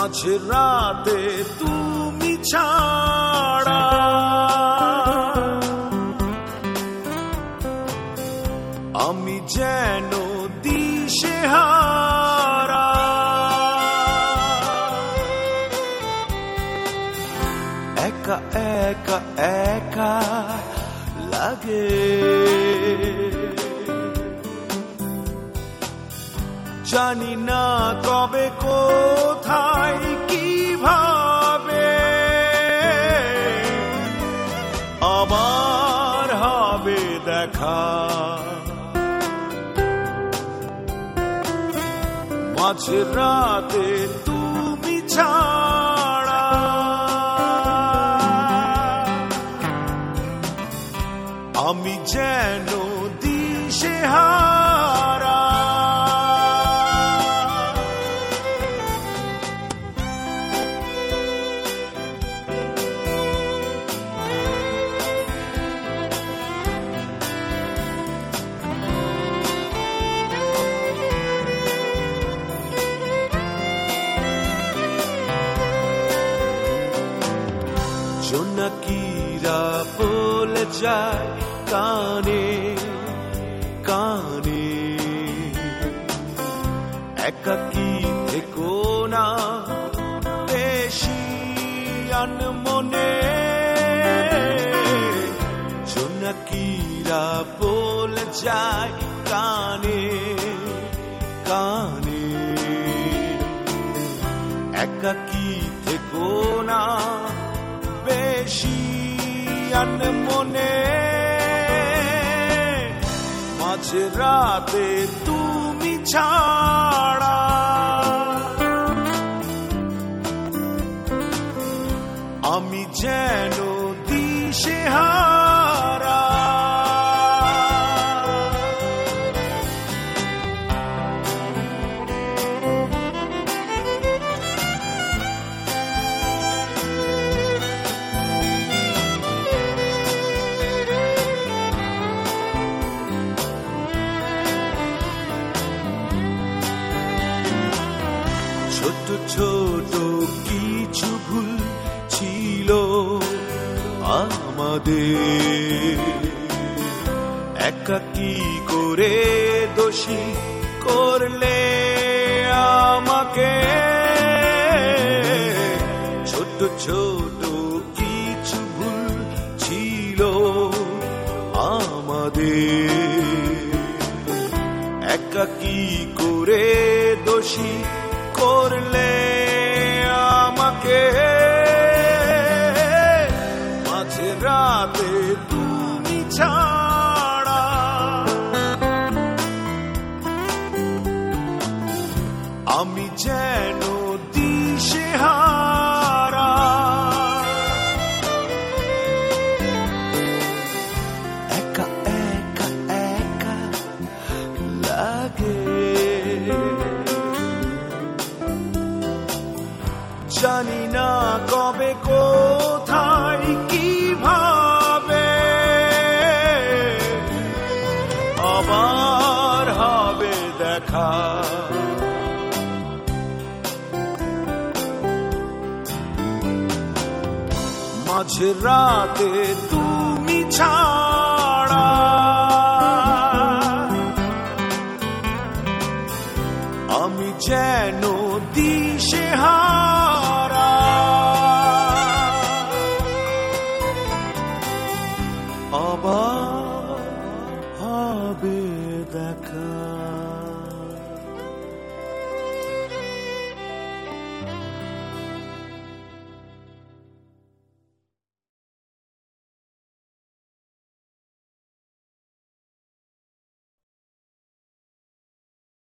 মাঝে রাতে তুমি ছাড়া আমি যেন দিশেহারা। একা একা একা লাগে, জানি না কবে কোথায় কিভাবে আবার হবে দেখা। মাঝে রাতে তুমি ছাড়া আমি যেন দিশেহারা। জোনাকিরা বলে যায় কানে কানে, একাকী থেকো না বেশি আনমনে। জোনাকিরা বলে যায় কানে কানে, একাকী থেকো না বেশি আনমনে। মাঝে রাতে তুমি ছাড়া আমি যেন দিশেহারা। ছোট ছোট কিছু ভুল ছিল আমাদের, একাকী করে দোষী করলে আমাকে। ছোট ছোট কিছু ভুল ছিল আমাদের, একাকী করে দোষী করলে আমাকে। মাঝে রাতে তুমি ছাড়া আমি যেন দিশেহারা। একা একা একা লাগে, জানি না কবে কোথায় কিভাবে আবার হবে দেখা। মাঝে রাতে তুমি ছাড়া আমি যেন দিশেহারা। আবার হবে দেখা।